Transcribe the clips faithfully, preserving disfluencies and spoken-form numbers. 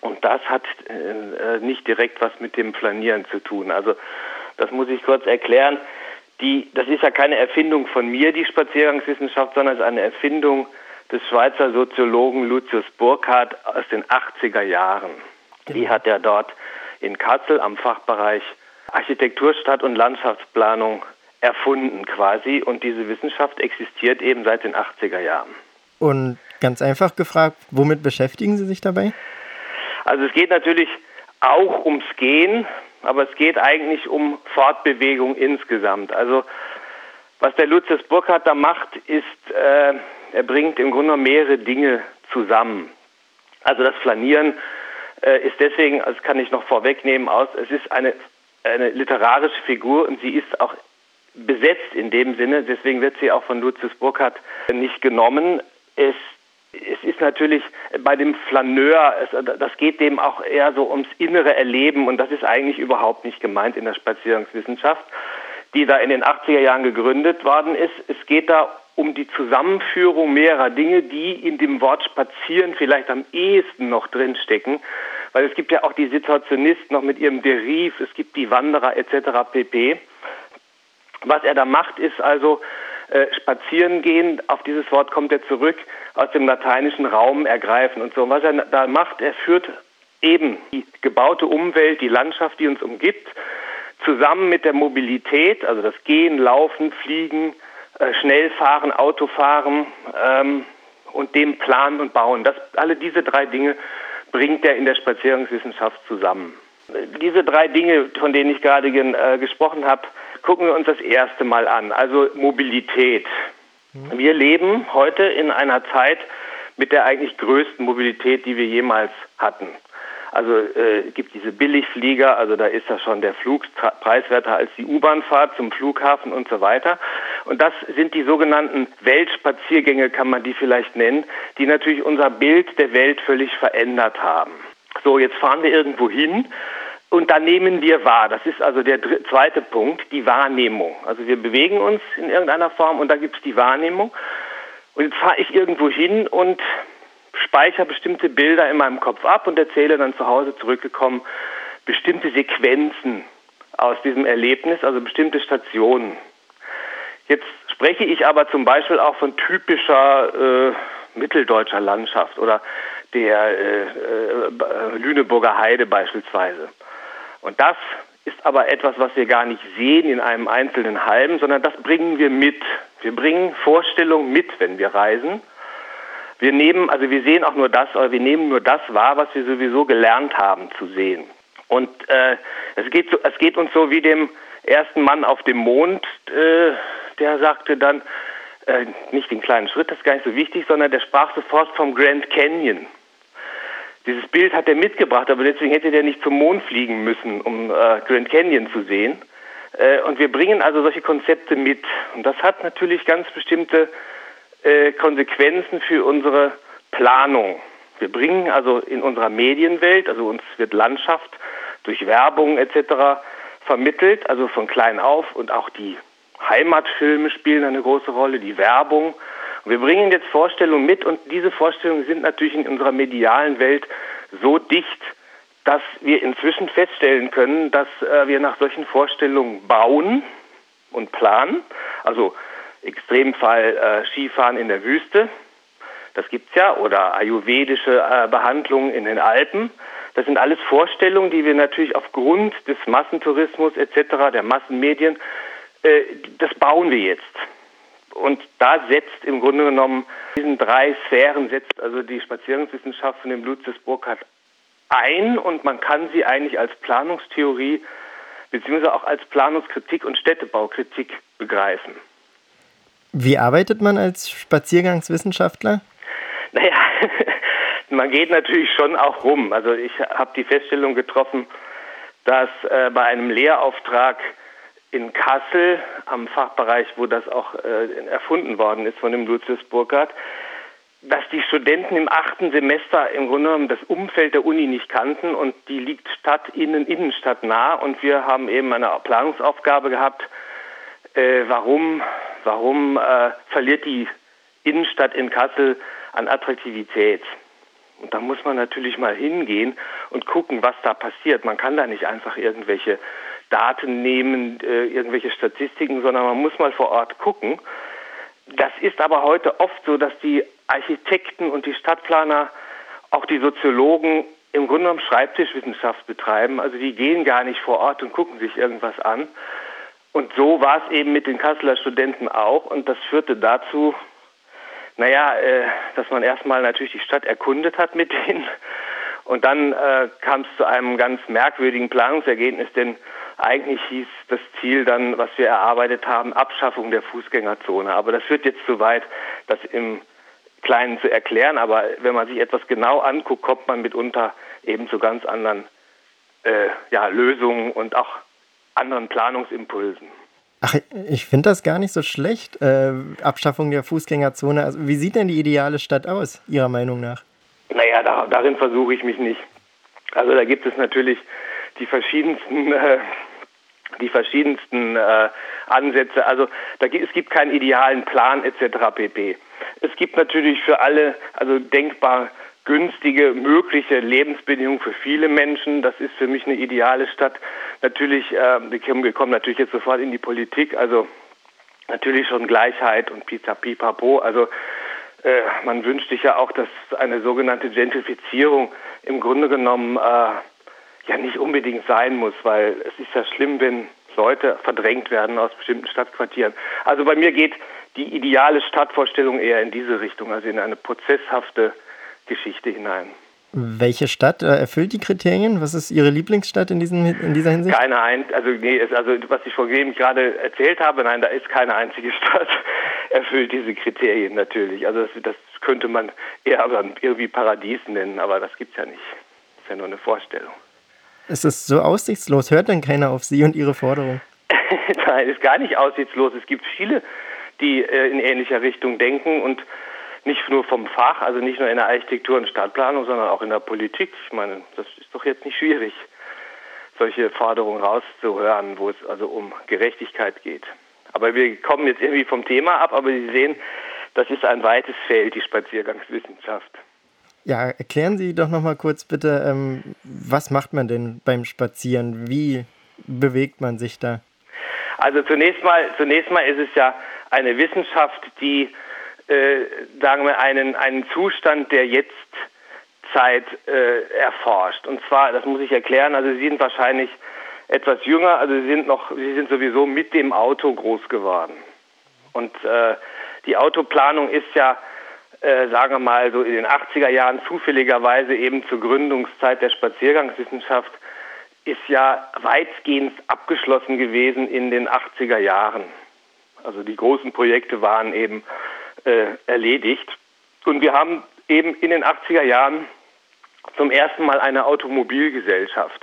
Und das hat äh, nicht direkt was mit dem Flanieren zu tun. Also das muss ich kurz erklären. Die, das ist ja keine Erfindung von mir, die Spaziergangswissenschaft, sondern es ist eine Erfindung des Schweizer Soziologen Lucius Burckhardt aus den achtziger Jahren. Die hat er dort in Kassel am Fachbereich Architektur, Stadt- und Landschaftsplanung erfunden quasi. Und diese Wissenschaft existiert eben seit den achtziger Jahren. Und ganz einfach gefragt, womit beschäftigen Sie sich dabei? Also es geht natürlich auch ums Gehen, aber es geht eigentlich um Fortbewegung insgesamt. Also was der Lucius Burckhardt da macht, ist, äh, er bringt im Grunde mehrere Dinge zusammen. Also das Flanieren äh, ist deswegen, das kann ich noch vorwegnehmen, aus, es ist eine, eine literarische Figur und sie ist auch besetzt in dem Sinne, deswegen wird sie auch von Lucius Burckhardt nicht genommen. Es Es ist natürlich bei dem Flaneur, es, das geht dem auch eher so ums innere Erleben und das ist eigentlich überhaupt nicht gemeint in der Spaziergangswissenschaft, die da in den achtziger Jahren gegründet worden ist. Es geht da um die Zusammenführung mehrerer Dinge, die in dem Wort Spazieren vielleicht am ehesten noch drinstecken, weil es gibt ja auch die Situationisten noch mit ihrem Deriv, es gibt die Wanderer et cetera pp. Was er da macht, ist also äh, spazieren gehen, auf dieses Wort kommt er zurück, aus dem lateinischen Raum ergreifen und so. Und was er da macht, er führt eben die gebaute Umwelt, die Landschaft, die uns umgibt, zusammen mit der Mobilität, also das Gehen, Laufen, Fliegen, äh, Schnellfahren, Autofahren ähm, und dem Planen und Bauen. Das, alle diese drei Dinge bringt er in der Spaziergangswissenschaft zusammen. Diese drei Dinge, von denen ich gerade äh, gesprochen habe, gucken wir uns das erste Mal an. Also Mobilität. Wir leben heute in einer Zeit mit der eigentlich größten Mobilität, die wir jemals hatten. Also äh, es gibt diese Billigflieger, also da ist ja schon der Flug preiswerter als die U-Bahn-Fahrt zum Flughafen und so weiter. Und das sind die sogenannten Weltspaziergänge, kann man die vielleicht nennen, die natürlich unser Bild der Welt völlig verändert haben. So, jetzt fahren wir irgendwo hin und da nehmen wir wahr. Das ist also der dritte, zweite Punkt, die Wahrnehmung. Also wir bewegen uns in irgendeiner Form und da gibt es die Wahrnehmung. Und jetzt fahre ich irgendwo hin und speichere bestimmte Bilder in meinem Kopf ab und erzähle dann zu Hause zurückgekommen bestimmte Sequenzen aus diesem Erlebnis, also bestimmte Stationen. Jetzt spreche ich aber zum Beispiel auch von typischer äh, mitteldeutscher Landschaft oder der äh, äh, Lüneburger Heide beispielsweise. Und das ist aber etwas, was wir gar nicht sehen in einem einzelnen Halm, sondern das bringen wir mit. Wir bringen Vorstellungen mit, wenn wir reisen. Wir nehmen, also wir sehen auch nur das, oder wir nehmen nur das wahr, was wir sowieso gelernt haben zu sehen. Und äh, es geht so, es geht uns so wie dem ersten Mann auf dem Mond, äh, der sagte dann, äh, nicht den kleinen Schritt, das ist gar nicht so wichtig, sondern der sprach sofort vom Grand Canyon. Dieses Bild hat er mitgebracht, aber deswegen hätte der nicht zum Mond fliegen müssen, um äh, Grand Canyon zu sehen. Äh, und wir bringen also solche Konzepte mit. Und das hat natürlich ganz bestimmte äh, Konsequenzen für unsere Planung. Wir bringen also in unserer Medienwelt, also uns wird Landschaft durch Werbung et cetera vermittelt, also von klein auf, und auch die Heimatfilme spielen eine große Rolle, die Werbung. Und wir bringen jetzt Vorstellungen mit und diese Vorstellungen sind natürlich in unserer medialen Welt so dicht, dass wir inzwischen feststellen können, dass äh, wir nach solchen Vorstellungen bauen und planen. Also Extremfall äh, Skifahren in der Wüste, das gibt's ja, oder ayurvedische äh, Behandlungen in den Alpen. Das sind alles Vorstellungen, die wir natürlich aufgrund des Massentourismus et cetera, der Massenmedien, äh, das bauen wir jetzt. Und da setzt im Grunde genommen, diesen drei Sphären setzt also die Spaziergangswissenschaft von dem Lucius Burckhardt ein und man kann sie eigentlich als Planungstheorie beziehungsweise auch als Planungskritik und Städtebaukritik begreifen. Wie arbeitet man als Spaziergangswissenschaftler? Naja, man geht natürlich schon auch rum. Also ich habe die Feststellung getroffen, dass äh, bei einem Lehrauftrag in Kassel, am Fachbereich, wo das auch äh, erfunden worden ist von dem Lucius Burckhardt, dass die Studenten im achten Semester im Grunde genommen das Umfeld der Uni nicht kannten und die liegt Stadt, Innen, Innenstadt nah und wir haben eben eine Planungsaufgabe gehabt, äh, warum, warum äh, verliert die Innenstadt in Kassel an Attraktivität. Und da muss man natürlich mal hingehen und gucken, was da passiert. Man kann da nicht einfach irgendwelche Daten nehmen, äh, irgendwelche Statistiken, sondern man muss mal vor Ort gucken. Das ist aber heute oft so, dass die Architekten und die Stadtplaner, auch die Soziologen, im Grunde genommen Schreibtischwissenschaft betreiben. Also die gehen gar nicht vor Ort und gucken sich irgendwas an. Und so war es eben mit den Kasseler Studenten auch. Und das führte dazu, naja, äh, dass man erstmal natürlich die Stadt erkundet hat mit denen. Und dann äh, kam es zu einem ganz merkwürdigen Planungsergebnis, denn eigentlich hieß das Ziel dann, was wir erarbeitet haben, Abschaffung der Fußgängerzone. Aber das führt jetzt zu weit, das im Kleinen zu erklären. Aber wenn man sich etwas genau anguckt, kommt man mitunter eben zu ganz anderen äh, ja, Lösungen und auch anderen Planungsimpulsen. Ach, ich finde das gar nicht so schlecht, äh, Abschaffung der Fußgängerzone. Also wie sieht denn die ideale Stadt aus, Ihrer Meinung nach? Naja, da, darin versuche ich mich nicht. Also da gibt es natürlich die verschiedensten, äh, die verschiedensten äh, Ansätze. Also da gibt, es gibt keinen idealen Plan et cetera pp. Es gibt natürlich für alle, also denkbar günstige, mögliche Lebensbedingungen für viele Menschen. Das ist für mich eine ideale Stadt. Natürlich, äh, wir kommen natürlich jetzt sofort in die Politik, also natürlich schon Gleichheit und Pipapo. Also äh, man wünscht sich ja auch, dass eine sogenannte Gentrifizierung im Grunde genommen äh, ja nicht unbedingt sein muss, weil es ist ja schlimm, wenn Leute verdrängt werden aus bestimmten Stadtquartieren. Also bei mir geht die ideale Stadtvorstellung eher in diese Richtung, also in eine prozesshafte Geschichte hinein. Welche Stadt äh, erfüllt die Kriterien? Was ist Ihre Lieblingsstadt in, diesem, in dieser Hinsicht? Keine ein, also nee, also was ich vorhin gerade erzählt habe, nein, da ist keine einzige Stadt erfüllt diese Kriterien natürlich. Also das, das könnte man eher dann irgendwie Paradies nennen, aber das gibt's ja nicht. Das ist ja nur eine Vorstellung. Es ist so aussichtslos. Hört denn keiner auf Sie und Ihre Forderung? Nein, ist gar nicht aussichtslos. Es gibt viele, die äh, in ähnlicher Richtung denken und nicht nur vom Fach, also nicht nur in der Architektur und Stadtplanung, sondern auch in der Politik. Ich meine, das ist doch jetzt nicht schwierig, solche Forderungen rauszuhören, wo es also um Gerechtigkeit geht. Aber wir kommen jetzt irgendwie vom Thema ab, aber Sie sehen, das ist ein weites Feld, die Spaziergangswissenschaft. Ja, erklären Sie doch noch mal kurz bitte, ähm, was macht man denn beim Spazieren? Wie bewegt man sich da? Also zunächst mal, zunächst mal ist es ja eine Wissenschaft, die Äh, sagen wir, einen, einen Zustand der Jetztzeit äh, erforscht. Und zwar, das muss ich erklären, also Sie sind wahrscheinlich etwas jünger, also Sie sind noch, Sie sind sowieso mit dem Auto groß geworden. Und äh, die Autoplanung ist ja, äh, sagen wir mal, so in den achtziger Jahren zufälligerweise eben zur Gründungszeit der Spaziergangswissenschaft, ist ja weitgehend abgeschlossen gewesen in den achtziger Jahren. Also die großen Projekte waren eben Äh, erledigt. Und wir haben eben in den achtziger Jahren zum ersten Mal eine Automobilgesellschaft.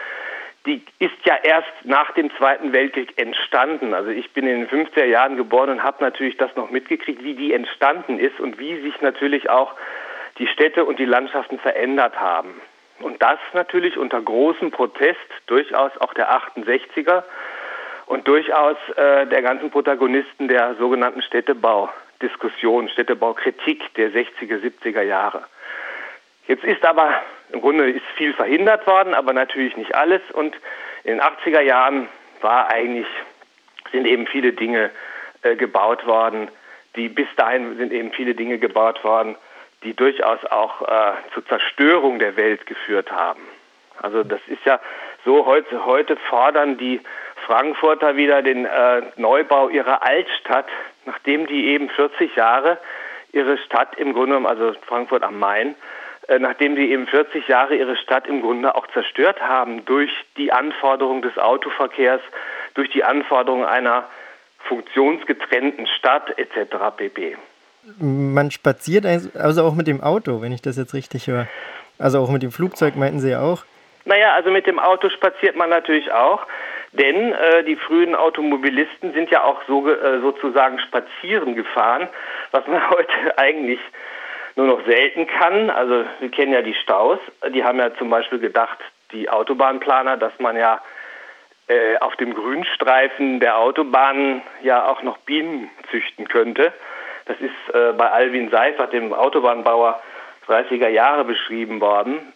Die ist ja erst nach dem Zweiten Weltkrieg entstanden. Also ich bin in den fünfziger Jahren geboren und habe natürlich das noch mitgekriegt, wie die entstanden ist und wie sich natürlich auch die Städte und die Landschaften verändert haben. Und das natürlich unter großem Protest, durchaus auch der achtundsechziger und durchaus äh, der ganzen Protagonisten der sogenannten Städtebaudiskussion, Städtebaukritik der sechziger, siebziger Jahre. Jetzt ist aber, im Grunde ist viel verhindert worden, aber natürlich nicht alles. Und in den achtziger Jahren war eigentlich, sind eben viele Dinge äh, gebaut worden, die bis dahin sind eben viele Dinge gebaut worden, die durchaus auch äh, zur Zerstörung der Welt geführt haben. Also das ist ja so, heute, heute fordern die Frankfurter wieder den äh, Neubau ihrer Altstadt, nachdem die eben vierzig Jahre ihre Stadt im Grunde, also Frankfurt am Main, äh, nachdem die eben vierzig Jahre ihre Stadt im Grunde auch zerstört haben durch die Anforderung des Autoverkehrs, durch die Anforderung einer funktionsgetrennten Stadt et cetera pp. Man spaziert also auch mit dem Auto, wenn ich das jetzt richtig höre. Also auch mit dem Flugzeug meinten Sie ja auch? Naja, also mit dem Auto spaziert man natürlich auch, denn äh, die frühen Automobilisten sind ja auch so, äh, sozusagen spazieren gefahren, was man heute eigentlich nur noch selten kann. Also wir kennen ja die Staus, die haben ja zum Beispiel gedacht, die Autobahnplaner, dass man ja äh, auf dem Grünstreifen der Autobahnen ja auch noch Bienen züchten könnte. Das ist äh, bei Alwin Seifert, dem Autobahnbauer dreißiger Jahre, beschrieben worden.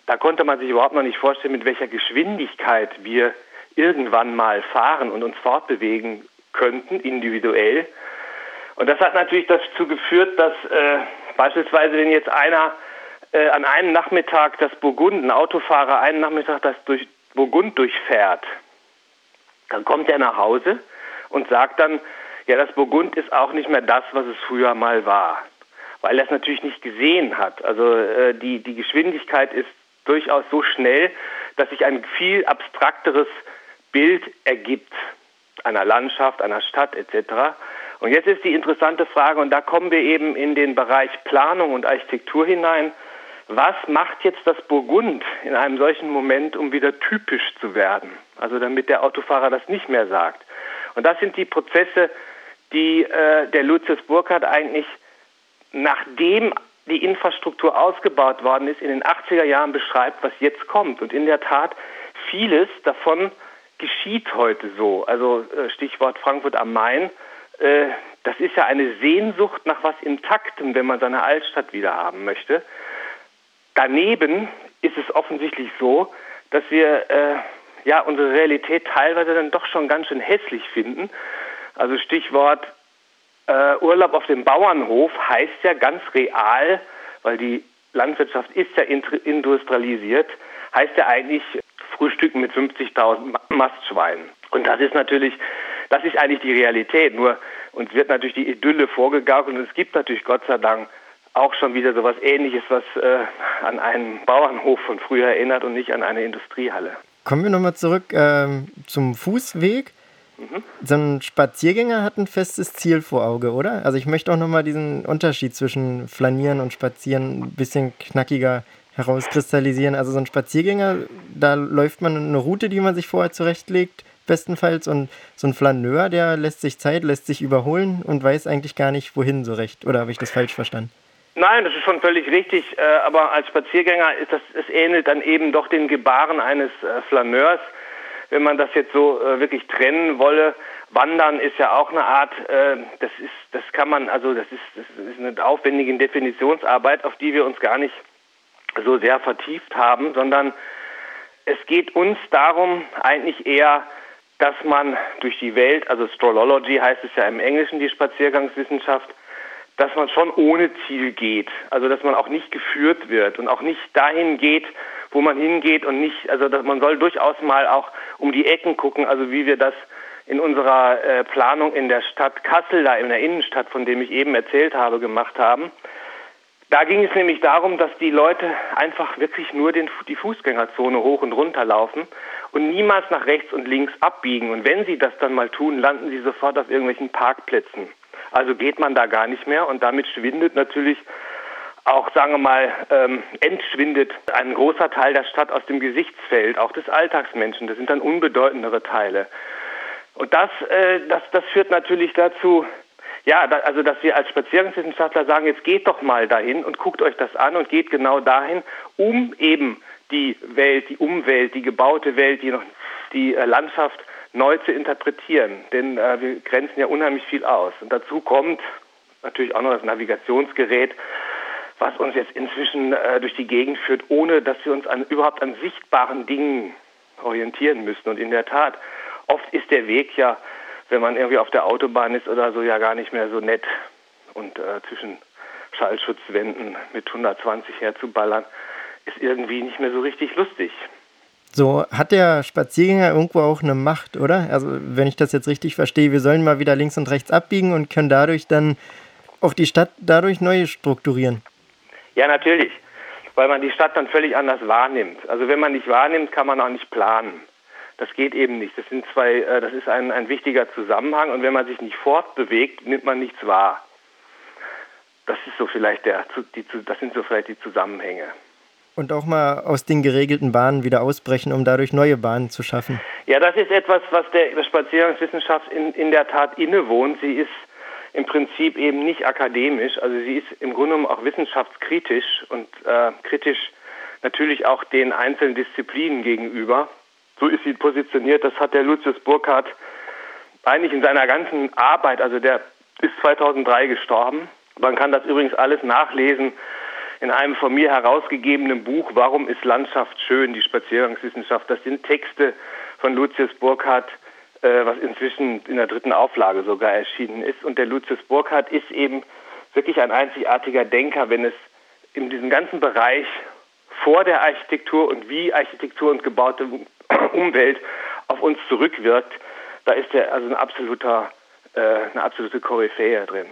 Da konnte man sich überhaupt noch nicht vorstellen, mit welcher Geschwindigkeit wir irgendwann mal fahren und uns fortbewegen könnten, individuell. Und das hat natürlich dazu geführt, dass äh, beispielsweise, wenn jetzt einer äh, an einem Nachmittag das Burgund, ein Autofahrer einen Nachmittag das durch Burgund durchfährt, dann kommt er nach Hause und sagt dann, ja, das Burgund ist auch nicht mehr das, was es früher mal war, weil er es natürlich nicht gesehen hat. Also äh, die, die Geschwindigkeit ist durchaus so schnell, dass sich ein viel abstrakteres Bild ergibt einer Landschaft, einer Stadt et cetera. Und jetzt ist die interessante Frage, und da kommen wir eben in den Bereich Planung und Architektur hinein, was macht jetzt das Burgund in einem solchen Moment, um wieder typisch zu werden? Also damit der Autofahrer das nicht mehr sagt. Und das sind die Prozesse, die äh, der Lucius Burckhardt eigentlich, nachdem die Infrastruktur ausgebaut worden ist, in den achtziger Jahren beschreibt, was jetzt kommt. Und in der Tat, vieles davon geschieht heute so. Also äh, Stichwort Frankfurt am Main. Äh, das ist ja eine Sehnsucht nach was Intaktem, wenn man seine Altstadt wieder haben möchte. Daneben ist es offensichtlich so, dass wir äh, ja unsere Realität teilweise dann doch schon ganz schön hässlich finden. Also Stichwort äh, Urlaub auf dem Bauernhof heißt ja ganz real, weil die Landwirtschaft ist ja industrialisiert, heißt ja eigentlich Frühstücken mit fünfzigtausend Mastschweinen. Und das ist natürlich, das ist eigentlich die Realität. Nur uns wird natürlich die Idylle vorgegaukelt und es gibt natürlich Gott sei Dank auch schon wieder so etwas Ähnliches, was äh, an einen Bauernhof von früher erinnert und nicht an eine Industriehalle. Kommen wir nochmal zurück ähm, zum Fußweg. Mhm. So ein Spaziergänger hat ein festes Ziel vor Auge, oder? Also ich möchte auch nochmal diesen Unterschied zwischen Flanieren und Spazieren ein bisschen knackiger herauskristallisieren. Also so ein Spaziergänger, da läuft man eine Route, die man sich vorher zurechtlegt, bestenfalls. Und so ein Flaneur, der lässt sich Zeit, lässt sich überholen und weiß eigentlich gar nicht, wohin so recht. Oder habe ich das falsch verstanden? Nein, das ist schon völlig richtig, äh, aber als Spaziergänger ist das, es ähnelt dann eben doch den Gebaren eines äh, Flaneurs, wenn man das jetzt so äh, wirklich trennen wolle. Wandern ist ja auch eine Art, äh, das ist, das kann man, also das ist, das ist eine aufwendige Definitionsarbeit, auf die wir uns gar nicht so sehr vertieft haben, sondern es geht uns darum eigentlich eher, dass man durch die Welt, also Strollology heißt es ja im Englischen, die Spaziergangswissenschaft, dass man schon ohne Ziel geht, also dass man auch nicht geführt wird und auch nicht dahin geht, wo man hingeht und nicht, also dass man soll durchaus mal auch um die Ecken gucken, also wie wir das in unserer äh, Planung in der Stadt Kassel, da in der Innenstadt, von dem ich eben erzählt habe, gemacht haben. Da ging es nämlich darum, dass die Leute einfach wirklich nur den, die Fußgängerzone hoch und runter laufen und niemals nach rechts und links abbiegen. Und wenn sie das dann mal tun, landen sie sofort auf irgendwelchen Parkplätzen. Also geht man da gar nicht mehr und damit schwindet natürlich auch, sagen wir mal, ähm, entschwindet ein großer Teil der Stadt aus dem Gesichtsfeld, auch des Alltagsmenschen. Das sind dann unbedeutendere Teile. Und das, äh, das, das führt natürlich dazu, ja, da, also dass wir als Spaziergangswissenschaftler sagen, jetzt geht doch mal dahin und guckt euch das an und geht genau dahin, um eben die Welt, die Umwelt, die gebaute Welt, die, noch, die äh, Landschaft neu zu interpretieren. Denn äh, wir grenzen ja unheimlich viel aus. Und dazu kommt natürlich auch noch das Navigationsgerät, was uns jetzt inzwischen äh, durch die Gegend führt, ohne dass wir uns an, überhaupt an sichtbaren Dingen orientieren müssen. Und in der Tat, oft ist der Weg ja, wenn man irgendwie auf der Autobahn ist oder so, ja gar nicht mehr so nett. Und äh, zwischen Schallschutzwänden mit hundertzwanzig herzuballern, ist irgendwie nicht mehr so richtig lustig. So, hat der Spaziergänger irgendwo auch eine Macht, oder? Also, wenn ich das jetzt richtig verstehe, wir sollen mal wieder links und rechts abbiegen und können dadurch dann auch die Stadt dadurch neu strukturieren. Ja, natürlich, weil man die Stadt dann völlig anders wahrnimmt. Also wenn man nicht wahrnimmt, kann man auch nicht planen. Das geht eben nicht. Das sind zwei, äh, das ist ein, ein wichtiger Zusammenhang und wenn man sich nicht fortbewegt, nimmt man nichts wahr. Das ist so vielleicht der, die, das sind so vielleicht die Zusammenhänge. Und auch mal aus den geregelten Bahnen wieder ausbrechen, um dadurch neue Bahnen zu schaffen. Ja, das ist etwas, was der Spaziergangswissenschaft in, in der Tat innewohnt. Sie ist im Prinzip eben nicht akademisch, also sie ist im Grunde genommen auch wissenschaftskritisch und äh, kritisch natürlich auch den einzelnen Disziplinen gegenüber. So ist sie positioniert, das hat der Lucius Burckhardt eigentlich in seiner ganzen Arbeit, also der ist zweitausenddrei gestorben. Man kann das übrigens alles nachlesen in einem von mir herausgegebenen Buch Warum ist Landschaft schön, die Spaziergangswissenschaft. Das sind Texte von Lucius Burckhardt, äh, was inzwischen in der dritten Auflage sogar erschienen ist. Und der Lucius Burckhardt ist eben wirklich ein einzigartiger Denker, wenn es in diesem ganzen Bereich vor der Architektur und wie Architektur und gebaute Umwelt auf uns zurückwirkt. Da ist er also ein absoluter, äh, eine absolute Koryphäe drin.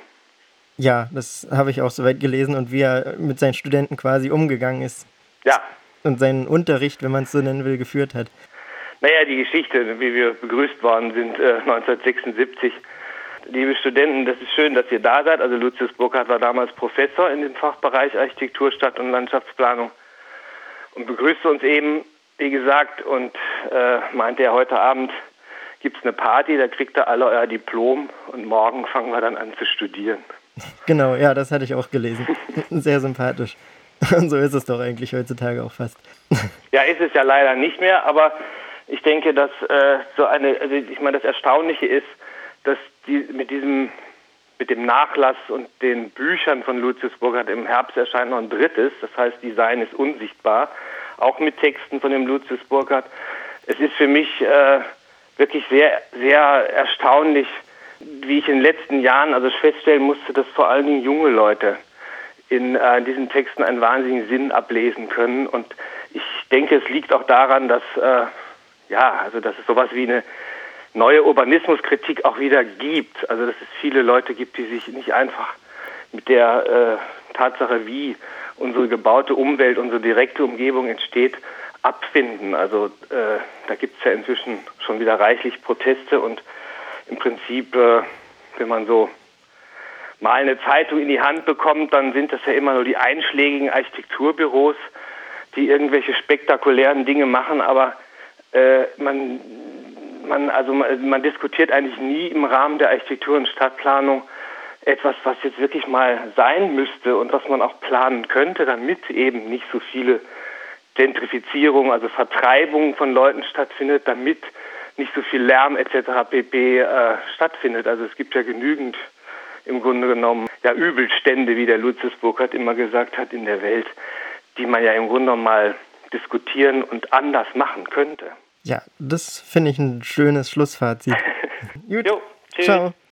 Ja, das habe ich auch soweit gelesen und wie er mit seinen Studenten quasi umgegangen ist. Ja. Und seinen Unterricht, wenn man es so nennen will, geführt hat. Naja, die Geschichte, wie wir begrüßt worden sind äh, neunzehnhundertsechsundsiebzig. Liebe Studenten, das ist schön, dass ihr da seid. Also Lucius Burckhardt war damals Professor in dem Fachbereich Architektur, Stadt- und Landschaftsplanung und begrüßte uns eben, wie gesagt, und äh, meinte er, heute Abend gibt es eine Party, da kriegt ihr alle euer Diplom und morgen fangen wir dann an zu studieren. Genau, ja, das hatte ich auch gelesen. Sehr sympathisch. Und so ist es doch eigentlich heutzutage auch fast. Ja, ist es ja leider nicht mehr, aber ich denke, dass äh, so eine, also ich meine, das Erstaunliche ist, dass die mit diesem, mit dem Nachlass und den Büchern von Lucius Burckhardt im Herbst erscheint noch ein drittes, das heißt Design ist unsichtbar, auch mit Texten von dem Lucius Burckhardt. Es ist für mich äh, wirklich sehr, sehr erstaunlich, wie ich in den letzten Jahren also feststellen musste, dass vor allen Dingen junge Leute in äh, diesen Texten einen wahnsinnigen Sinn ablesen können. Und ich denke, es liegt auch daran, dass äh, ja, also dass es sowas wie eine neue Urbanismuskritik auch wieder gibt. Also dass es viele Leute gibt, die sich nicht einfach mit der äh, Tatsache, wie unsere gebaute Umwelt, unsere direkte Umgebung entsteht, abfinden. Also äh, da gibt es ja inzwischen schon wieder reichlich Proteste und im Prinzip, äh, wenn man so mal eine Zeitung in die Hand bekommt, dann sind das ja immer nur die einschlägigen Architekturbüros, die irgendwelche spektakulären Dinge machen, aber äh, man, man, also man, man diskutiert eigentlich nie im Rahmen der Architektur- und Stadtplanung etwas, was jetzt wirklich mal sein müsste und was man auch planen könnte, damit eben nicht so viele Gentrifizierung, also Vertreibung von Leuten stattfindet, damit nicht so viel Lärm et cetera pp. Äh, stattfindet. Also es gibt ja genügend im Grunde genommen ja Übelstände, wie der Lucius Burckhardt immer gesagt hat, in der Welt, die man ja im Grunde genommen mal diskutieren und anders machen könnte. Ja, das finde ich ein schönes Schlussfazit. Gut, jo, tschüss. Ciao.